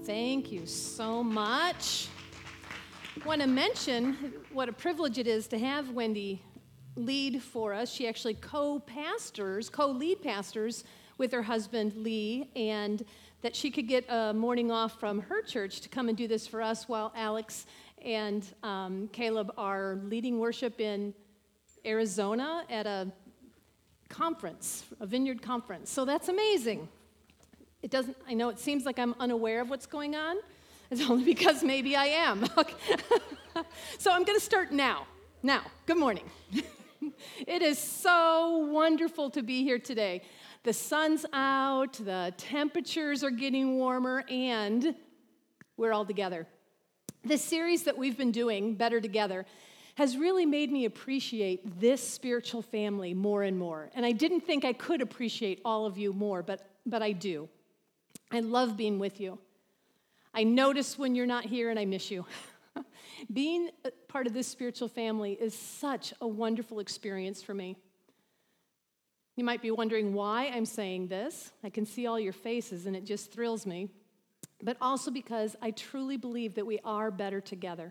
Thank you so much. I want to mention what a privilege it is to have Wendy lead for us. She actually co-lead pastors with her husband Lee, and that she could get a morning off from her church to come and do this for us while Alex and Caleb are leading worship in Arizona at a conference, a vineyard conference. So that's amazing. I know it seems like I'm unaware of what's going on. It's only because maybe I am. Okay. So I'm going to start now. Now, good morning. It is so wonderful to be here today. The sun's out, the temperatures are getting warmer, and we're all together. This series that we've been doing, Better Together, has really made me appreciate this spiritual family more and more. And I didn't think I could appreciate all of you more, but I do. I love being with you. I notice when you're not here, and I miss you. Being a part of this spiritual family is such a wonderful experience for me. You might be wondering why I'm saying this. I can see all your faces, and it just thrills me. But also because I truly believe that we are better together.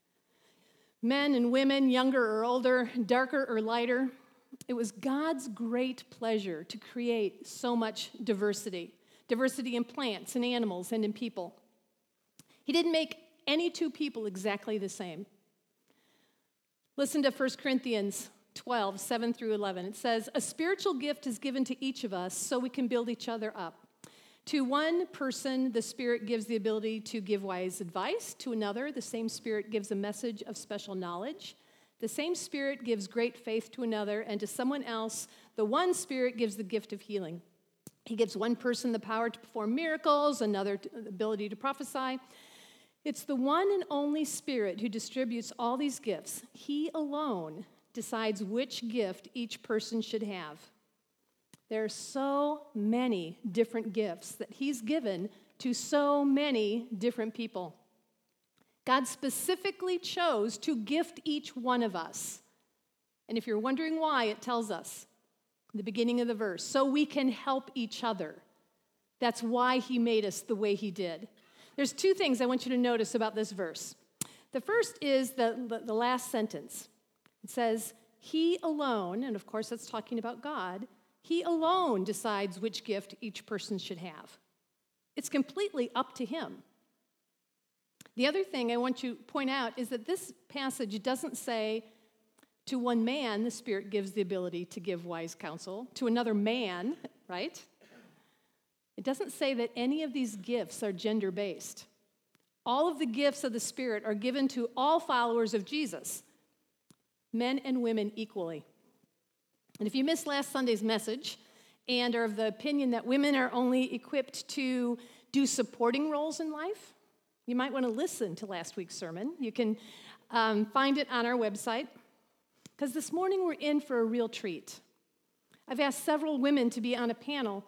Men and women, younger or older, darker or lighter, it was God's great pleasure to create so much diversity. Diversity in plants and animals and in people. He didn't make any two people exactly the same. Listen to 1 Corinthians 12, 7 through 11. It says, "A spiritual gift is given to each of us so we can build each other up. To one person, the Spirit gives the ability to give wise advice. To another, the same Spirit gives a message of special knowledge. The same Spirit gives great faith to another, and to someone else, the one Spirit gives the gift of healing. He gives one person the power to perform miracles, another the ability to prophesy. It's the one and only Spirit who distributes all these gifts. He alone decides which gift each person should have. There are so many different gifts that He's given to so many different people. God specifically chose to gift each one of us. And if you're wondering why, it tells us in the beginning of the verse, so we can help each other. That's why He made us the way He did. There's two things I want you to notice about this verse. The first is the last sentence. It says, He alone, and of course that's talking about God, He alone decides which gift each person should have. It's completely up to Him. The other thing I want to point out is that this passage doesn't say, to one man, the Spirit gives the ability to give wise counsel. To another man, right? It doesn't say that any of these gifts are gender-based. All of the gifts of the Spirit are given to all followers of Jesus, men and women equally. And if you missed last Sunday's message and are of the opinion that women are only equipped to do supporting roles in life, you might want to listen to last week's sermon. You can find it on our website. Because this morning we're in for a real treat. I've asked several women to be on a panel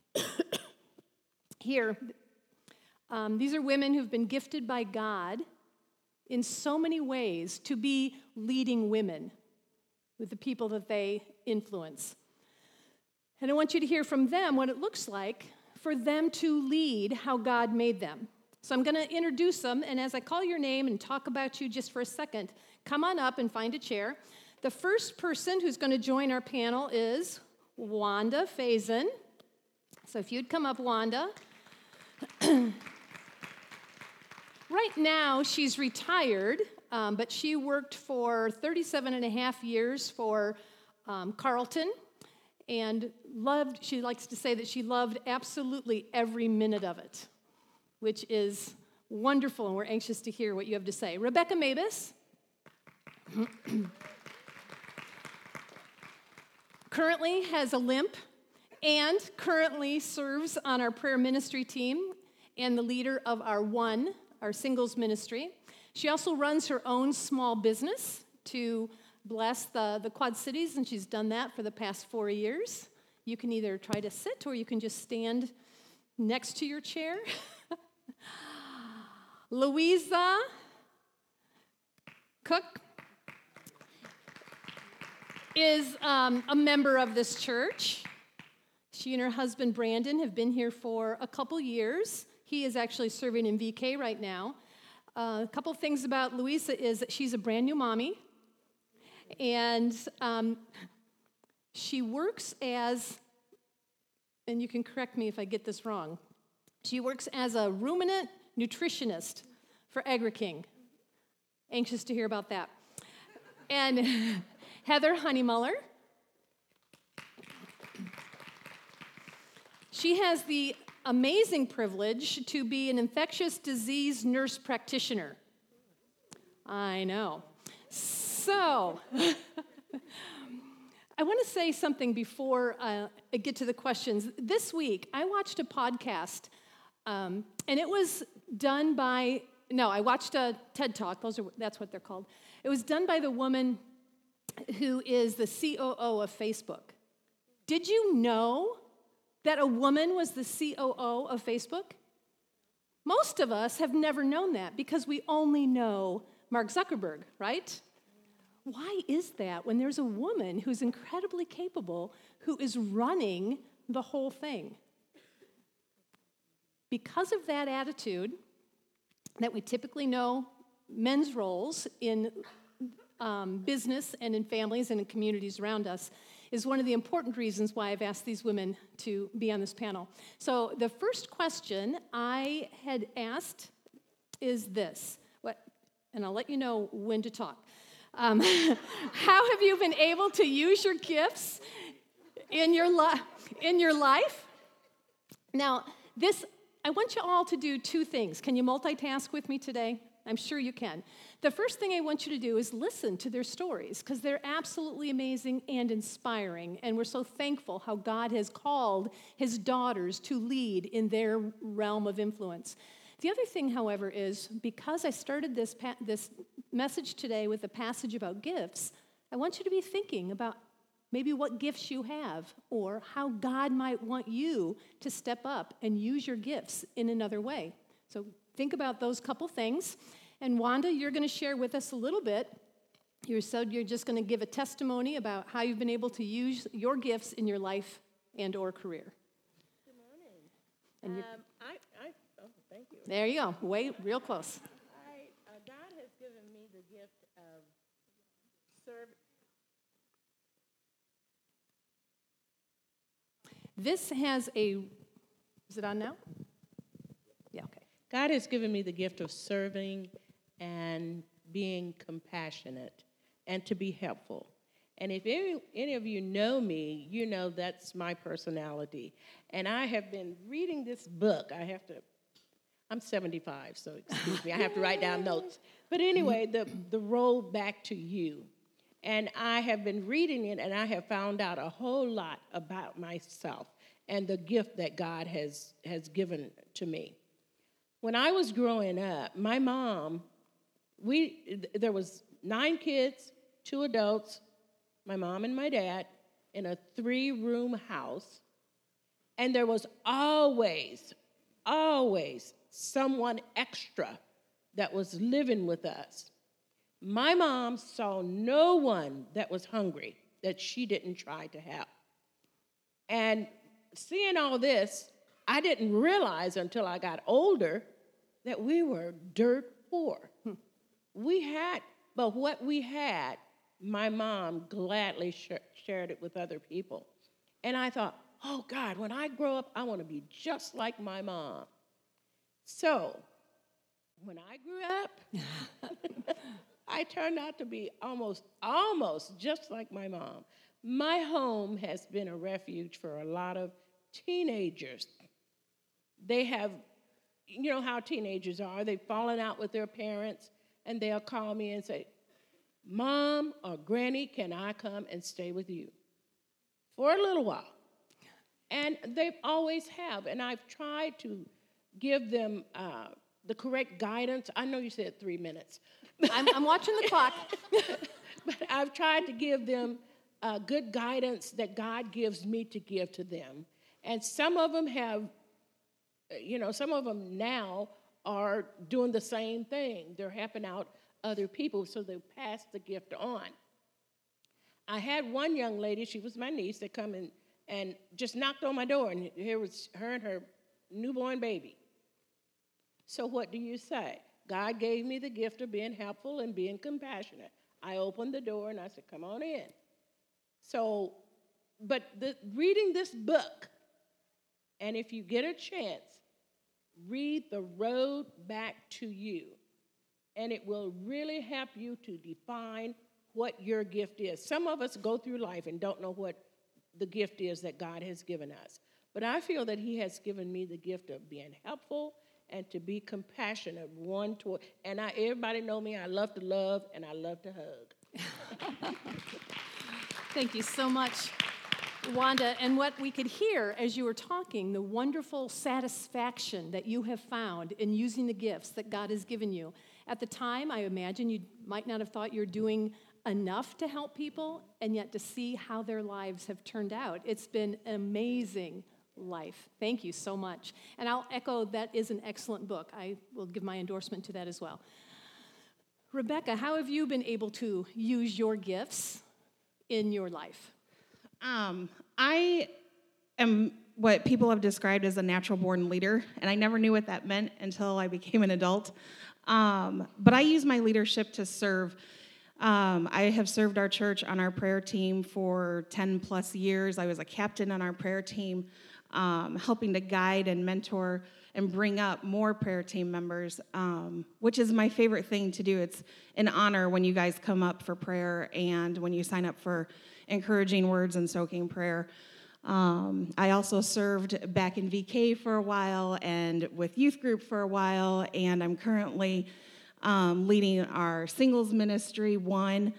here. These are women who've been gifted by God in so many ways to be leading women with the people that they influence. And I want you to hear from them what it looks like for them to lead how God made them. So I'm going to introduce them, and as I call your name and talk about you just for a second, come on up and find a chair. The first person who's going to join our panel is Wanda Faison. So if you'd come up, Wanda. Right now, she's retired, but she worked for 37 and a half years for Carlton, and she likes to say that she loved absolutely every minute of it, which is wonderful, and we're anxious to hear what you have to say. Rebecca Mabus. Currently has a limp and currently serves on our prayer ministry team and the leader of our singles ministry. She also runs her own small business to bless the Quad Cities, and she's done that for the past 4 years. You can either try to sit or you can just stand next to your chair. Louisa Cook is a member of this church. She and her husband, Brandon, have been here for a couple years. He is actually serving in VK right now. A couple of things about Louisa is that she's a brand new mommy, and she works as, and you can correct me if I get this wrong, she works as a ruminant nutritionist for AgriKing. Anxious to hear about that. And Heather Honeymuller. She has the amazing privilege to be an infectious disease nurse practitioner. I know. So, I want to say something before I get to the questions. This week, I watched a podcast, and it was done by, I watched a TED Talk. That's what they're called. It was done by the woman who is the COO of Facebook. Did you know that a woman was the COO of Facebook? Most of us have never known that because we only know Mark Zuckerberg, right? Why is that when there's a woman who's incredibly capable who is running the whole thing? Because of that attitude that we typically know men's roles in business and in families and in communities around us is one of the important reasons why I've asked these women to be on this panel. So the first question I had asked is this, and I'll let you know when to talk. How have you been able to use your gifts in your life? Now, I want you all to do two things. Can you multitask with me today? I'm sure you can. The first thing I want you to do is listen to their stories because they're absolutely amazing and inspiring, and we're so thankful how God has called his daughters to lead in their realm of influence. The other thing, however, is because I started this message today with a passage about gifts, I want you to be thinking about maybe what gifts you have or how God might want you to step up and use your gifts in another way. So think about those couple things. And Wanda, you're going to share with us a little bit. You're just going to give a testimony about how you've been able to use your gifts in your life and or career. Good morning. Thank you. There you go. Real close. God has given me the gift of serving. This has is it on now? Yeah, okay. God has given me the gift of serving and being compassionate and to be helpful. And if any of you know me, you know that's my personality. And I have been reading this book. I'm 75, so excuse me, I have to write down notes. But anyway, the Road Back to You. And I have been reading it, and I have found out a whole lot about myself and the gift that God has given to me. When I was growing up, my mom, there was 9 kids, 2 adults, my mom and my dad, in a 3-room house, and there was always someone extra that was living with us. My mom saw no one that was hungry that she didn't try to help. And seeing all this, I didn't realize until I got older that we were dirt poor. But what we had, my mom gladly shared it with other people. And I thought, oh God, when I grow up, I want to be just like my mom. So, when I grew up, I turned out to be almost just like my mom. My home has been a refuge for a lot of teenagers. They have, you know how teenagers are, they've fallen out with their parents, and they'll call me and say, Mom or Granny, can I come and stay with you? For a little while. And they always have, and I've tried to give them the correct guidance. I know you said 3 minutes. I'm watching the clock. But I've tried to give them good guidance that God gives me to give to them. And some of them some of them now are doing the same thing. They're helping out other people, so they pass the gift on. I had one young lady, she was my niece, that come in and just knocked on my door, and here was her and her newborn baby. So what do you say? God gave me the gift of being helpful and being compassionate. I opened the door and I said, come on in. So, but reading this book, and if you get a chance, read The Road Back to You, and it will really help you to define what your gift is. Some of us go through life and don't know what the gift is that God has given us. But I feel that he has given me the gift of being helpful and to be compassionate one toward. And everybody know me, I love to love and I love to hug. Thank you so much, Wanda. And what we could hear as you were talking, the wonderful satisfaction that you have found in using the gifts that God has given you. At the time, I imagine you might not have thought you're doing enough to help people, and yet to see how their lives have turned out. It's been an amazing life. Thank you so much. And I'll echo that is an excellent book. I will give my endorsement to that as well. Rebecca, how have you been able to use your gifts in your life? I am what people have described as a natural-born leader, and I never knew what that meant until I became an adult. But I use my leadership to serve. I have served our church on our prayer team for 10 plus years. I was a captain on our prayer team, helping to guide and mentor and bring up more prayer team members, which is my favorite thing to do. It's an honor when you guys come up for prayer and when you sign up for encouraging words and soaking prayer. I also served back in VK for a while and with youth group for a while, and I'm currently leading our singles ministry, One.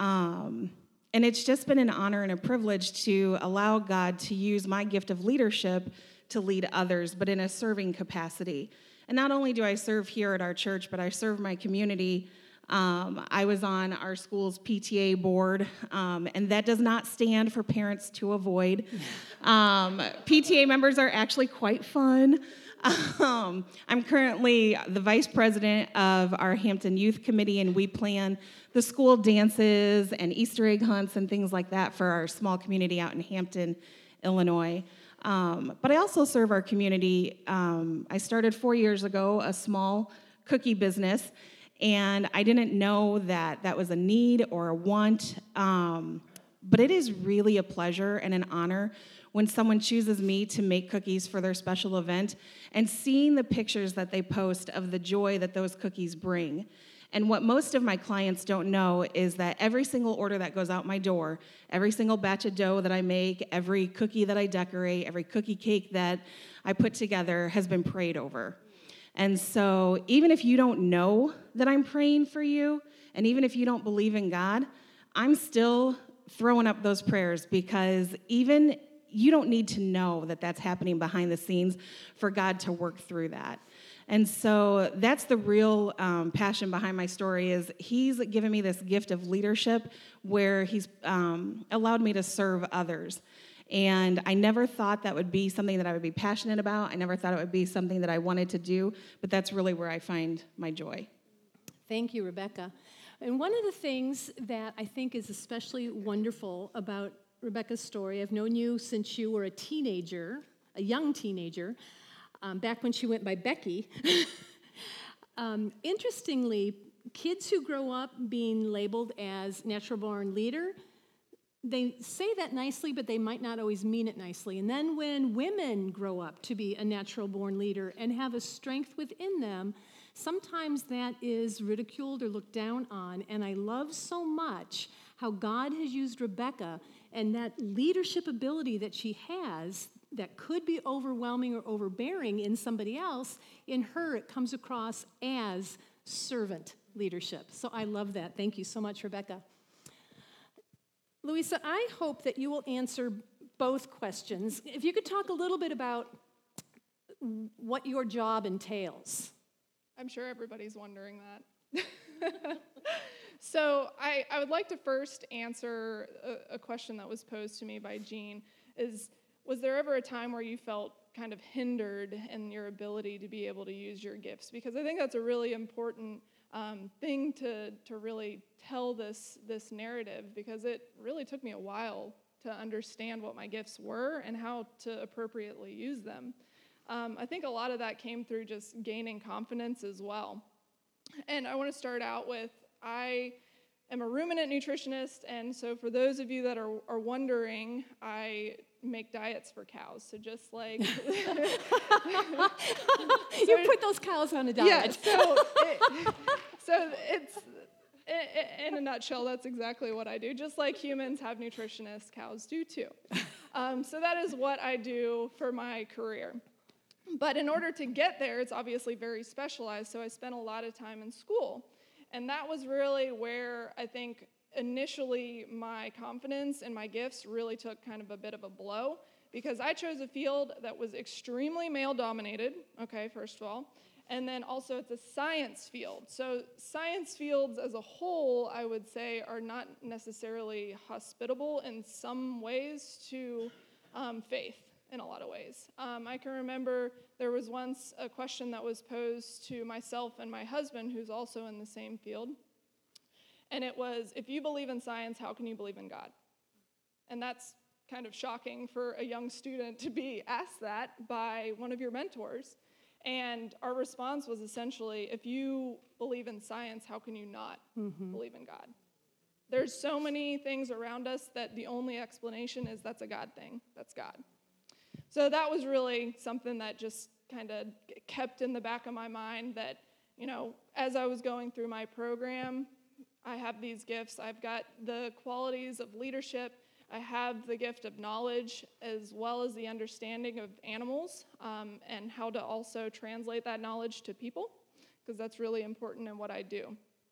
And it's just been an honor and a privilege to allow God to use my gift of leadership to lead others, but in a serving capacity. And not only do I serve here at our church, but I serve my community. I was on our school's PTA board, and that does not stand for Parents to Avoid. PTA members are actually quite fun. I'm currently the vice president of our Hampton Youth Committee, and we plan the school dances and Easter egg hunts and things like that for our small community out in Hampton, Illinois. But I also serve our community. I started 4 years ago a small cookie business, and I didn't know that that was a need or a want, but it is really a pleasure and an honor when someone chooses me to make cookies for their special event and seeing the pictures that they post of the joy that those cookies bring. And what most of my clients don't know is that every single order that goes out my door, every single batch of dough that I make, every cookie that I decorate, every cookie cake that I put together has been prayed over. And so even if you don't know that I'm praying for you, and even if you don't believe in God, I'm still throwing up those prayers, because even you don't need to know that that's happening behind the scenes for God to work through that. And so that's the real passion behind my story, is he's given me this gift of leadership where he's allowed me to serve others. And I never thought that would be something that I would be passionate about. I never thought it would be something that I wanted to do, but that's really where I find my joy. Thank you, Rebecca. And one of the things that I think is especially wonderful about Rebecca's story, I've known you since you were a teenager, a young teenager, back when she went by Becky. Interestingly, kids who grow up being labeled as natural-born leader, they say that nicely, but they might not always mean it nicely. And then when women grow up to be a natural-born leader and have a strength within them, sometimes that is ridiculed or looked down on. And I love so much how God has used Rebecca and that leadership ability that she has that could be overwhelming or overbearing in somebody else. In her, it comes across as servant leadership. So I love that. Thank you so much, Rebecca. Louisa, I hope that you will answer both questions. If you could talk a little bit about what your job entails. I'm sure everybody's wondering that. So I would like to first answer a question that was posed to me by Jean, was there ever a time where you felt kind of hindered in your ability to be able to use your gifts? Because I think that's a really important thing to really tell this narrative, because it really took me a while to understand what my gifts were and how to appropriately use them. I think a lot of that came through just gaining confidence as well. And I want to start out with, I am a ruminant nutritionist, and so for those of you that are wondering, I make diets for cows. So just like You put those cows on a diet. yeah, so it's in a nutshell, that's exactly what I do. Just like humans have nutritionists, cows do too. So that is what I do for my career. But in order to get there, it's obviously very specialized, so I spent a lot of time in school. And that was really where I think initially my confidence and my gifts really took kind of a bit of a blow, because I chose a field that was extremely male-dominated, okay, first of all, and then also it's a science field. So science fields as a whole, I would say, are not necessarily hospitable in some ways to faith. In a lot of ways. I can remember there was once a question that was posed to myself and my husband, who's also in the same field. And it was, if you believe in science, how can you believe in God? And that's kind of shocking for a young student to be asked that by one of your mentors. And our response was essentially, if you believe in science, how can you not believe in God? There's so many things around us that the only explanation is that's a God thing. That's God. So that was really something that just kind of kept in the back of my mind that, you know, as I was going through my program, I have these gifts. I've got the qualities of leadership. I have the gift of knowledge as well as the understanding of animals and how to also translate that knowledge to people, because that's really important in what I do.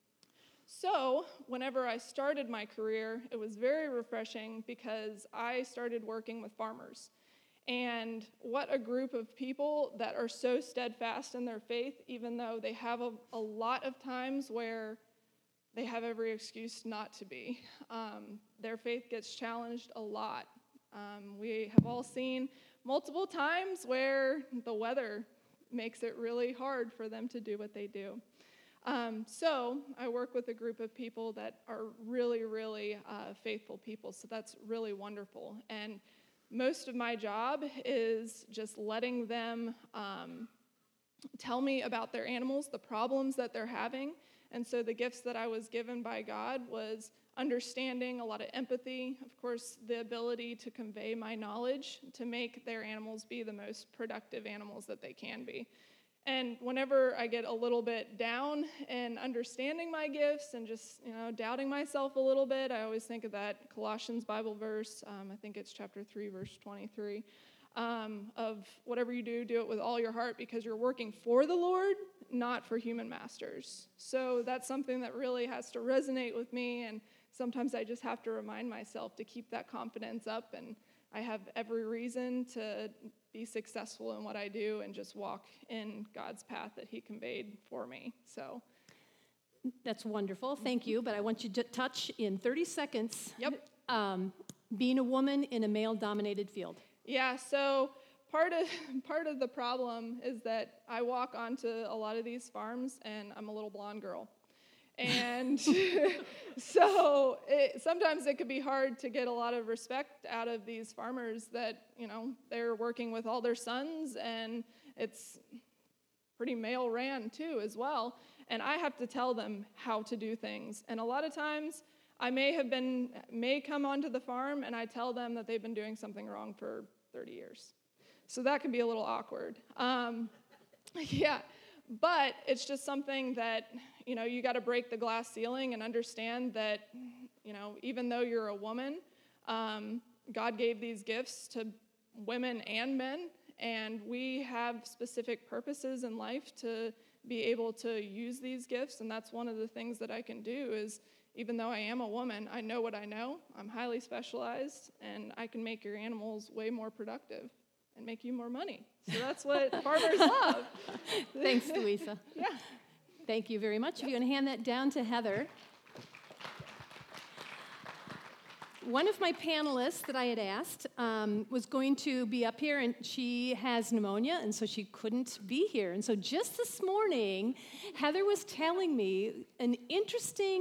So whenever I started my career, it was very refreshing because I started working with farmers. And what a group of people that are so steadfast in their faith, even though they have a lot of times where they have every excuse not to be. Their faith gets challenged a lot. We have all seen multiple times where the weather makes it really hard for them to do what they do. So I work with a group of people that are really, really faithful people. So that's really wonderful. And most of my job is just letting them tell me about their animals, the problems that they're having. And so the gifts that I was given by God was understanding, a lot of empathy, of course, the ability to convey my knowledge to make their animals be the most productive animals that they can be. And whenever I get a little bit down in understanding my gifts and just, doubting myself a little bit, I always think of that Colossians Bible verse, I think it's chapter 3, verse 23, of whatever you do, do it with all your heart because you're working for the Lord, not for human masters. So that's something that really has to resonate with me, and sometimes I just have to remind myself to keep that confidence up, and I have every reason to be successful in what I do and just walk in God's path that he conveyed for me. So That's wonderful. Thank you. But I want you to touch in 30 seconds. Yep. Being a woman in a male-dominated field. Yeah, so part of the problem is that I walk onto a lot of these farms and I'm a little blonde girl. And so sometimes it could be hard to get a lot of respect out of these farmers that, they're working with all their sons, and it's pretty male-ran too as well. And I have to tell them how to do things. And a lot of times I may come onto the farm and I tell them that they've been doing something wrong for 30 years. So that can be a little awkward. Yeah. But it's just something that, you got to break the glass ceiling and understand that, even though you're a woman, God gave these gifts to women and men, and we have specific purposes in life to be able to use these gifts, and that's one of the things that I can do is, even though I am a woman, I know what I know, I'm highly specialized, and I can make your animals way more productive and make you more money. So that's what farmers love. Thanks, Louisa. Yeah. Thank you very much. If you want to hand that down to Heather. One of my panelists that I had asked was going to be up here, and she has pneumonia, and so she couldn't be here. And so just this morning, Heather was telling me an interesting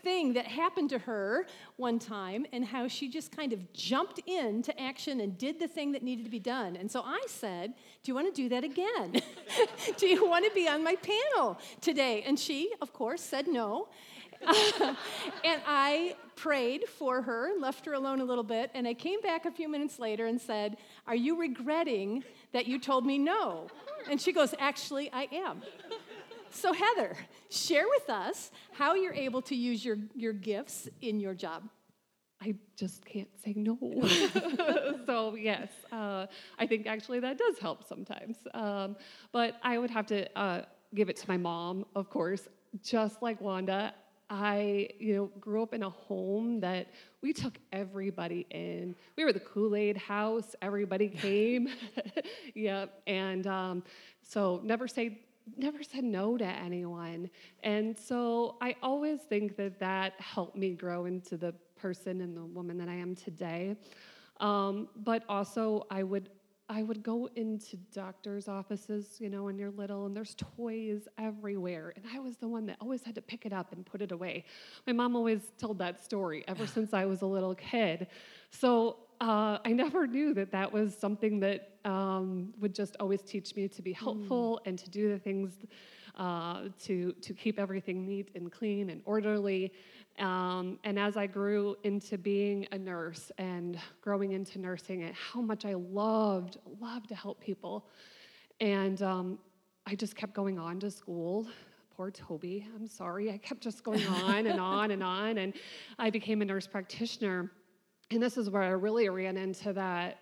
thing that happened to her one time and how she just kind of jumped into action and did the thing that needed to be done. And so I said, do you want to do that again? Do you want to be on my panel today? And she, of course, said no. And I prayed for her, left her alone a little bit, and I came back a few minutes later and said, are you regretting that you told me no? And she goes, actually, I am. So Heather, share with us how you're able to use your gifts in your job. I just can't say no. So yes, I think actually that does help sometimes. But I would have to give it to my mom, of course. Just like Wanda, I grew up in a home that we took everybody in. We were the Kool-Aid house. Everybody came. Yep. And so never said no to anyone. And so I always think that helped me grow into the person and the woman that I am today. But also I would go into doctor's offices, when you're little, and there's toys everywhere. And I was the one that always had to pick it up and put it away. My mom always told that story ever since I was a little kid. So I never knew that was something that would just always teach me to be helpful and to do the things to keep everything neat and clean and orderly. And as I grew into being a nurse and growing into nursing, and how much I loved to help people. And I just kept going on to school. Poor Toby, I'm sorry. I kept just going on and on and on. And I became a nurse practitioner. And this is where I really ran into that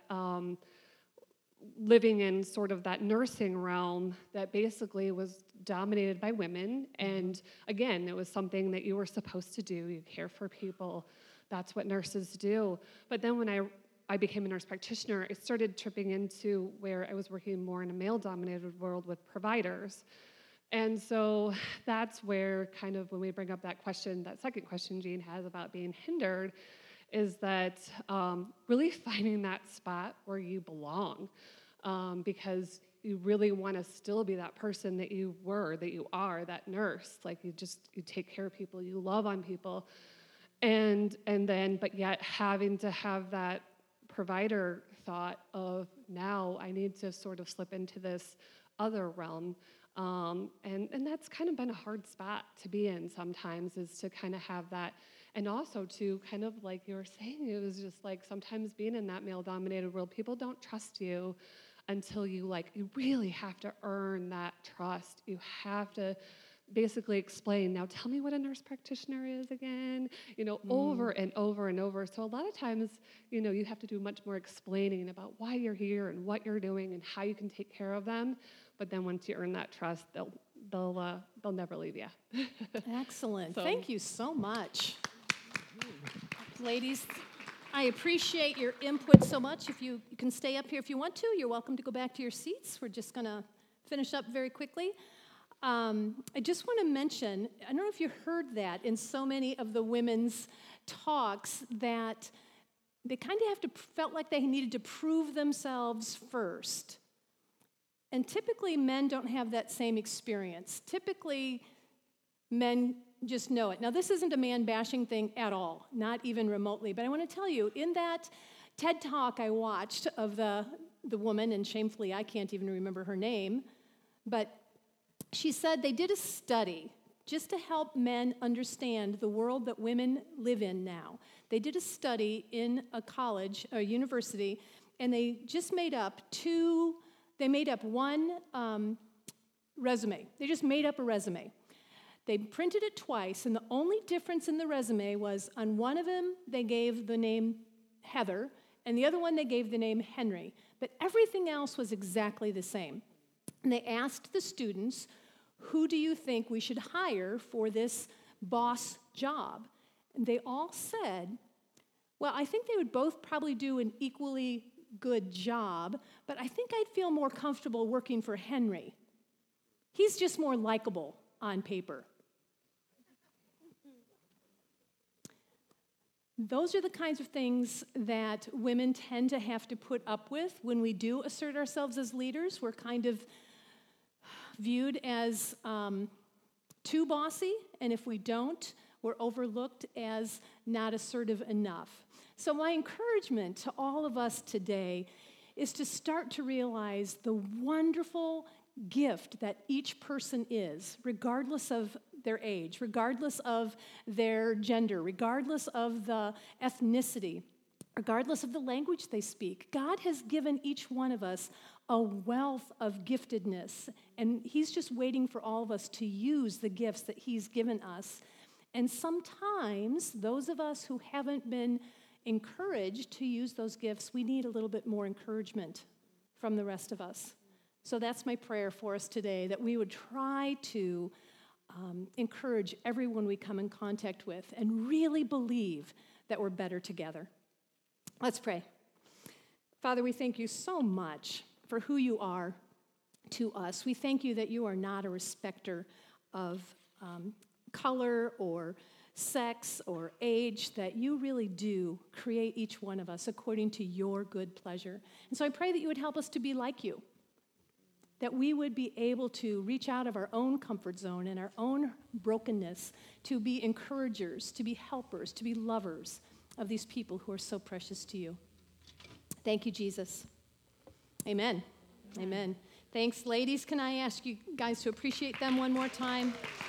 living in sort of that nursing realm that basically was dominated by women. And again, it was something that you were supposed to do. You care for people. That's what nurses do. But then when I became a nurse practitioner, I started tripping into where I was working more in a male-dominated world with providers. And so that's where kind of when we bring up that question, that second question Jean has about being hindered, is that really finding that spot where you belong, because you really want to still be that person that you were, that you are, that nurse. Like you take care of people, you love on people, and then but yet having to have that provider thought of now I need to sort of slip into this other realm. And that's kind of been a hard spot to be in sometimes, is to kind of have that. And also to kind of like you were saying, it was just like sometimes being in that male-dominated world, people don't trust you until you really have to earn that trust. You have to basically explain, now tell me what a nurse practitioner is again, over and over and over. So a lot of times, you have to do much more explaining about why you're here and what you're doing and how you can take care of them. But then once you earn that trust, they'll never leave you. Excellent. Thank you so much. Ladies, I appreciate your input so much. If you can stay up here if you want to, you're welcome to go back to your seats. We're just going to finish up very quickly. I just want to mention, I don't know if you heard that in so many of the women's talks, that they kind of felt like they needed to prove themselves first. And typically men don't have that same experience. Typically men just know it. Now, this isn't a man-bashing thing at all, not even remotely. But I want to tell you, in that TED Talk I watched of the woman, and shamefully I can't even remember her name, but she said they did a study just to help men understand the world that women live in now. They did a study in a college, a university, and they just made up one resume. They just made up a resume. They printed it twice, and the only difference in the resume was on one of them, they gave the name Heather, and the other one, they gave the name Henry. But everything else was exactly the same. And they asked the students, who do you think we should hire for this boss job? And they all said, well, I think they would both probably do an equally good job, but I think I'd feel more comfortable working for Henry. He's just more likable on paper. Those are the kinds of things that women tend to have to put up with when we do assert ourselves as leaders. We're kind of viewed as too bossy, and if we don't, We're overlooked as not assertive enough. So my encouragement to all of us today is to start to realize the wonderful gift that each person is, regardless of their age, regardless of their gender, regardless of the ethnicity, regardless of the language they speak. God has given each one of us a wealth of giftedness, and He's just waiting for all of us to use the gifts that He's given us. And sometimes, those of us who haven't been encouraged to use those gifts, we need a little bit more encouragement from the rest of us. So that's my prayer for us today, that we would try to encourage everyone we come in contact with and really believe that we're better together. Let's pray. Father, we thank you so much for who you are to us. We thank you that you are not a respecter of color or sex or age, that you really do create each one of us according to your good pleasure. And so I pray that you would help us to be like you, that we would be able to reach out of our own comfort zone and our own brokenness to be encouragers, to be helpers, to be lovers of these people who are so precious to you. Thank you, Jesus. Amen. Amen. Thanks, ladies. Can I ask you guys to appreciate them one more time?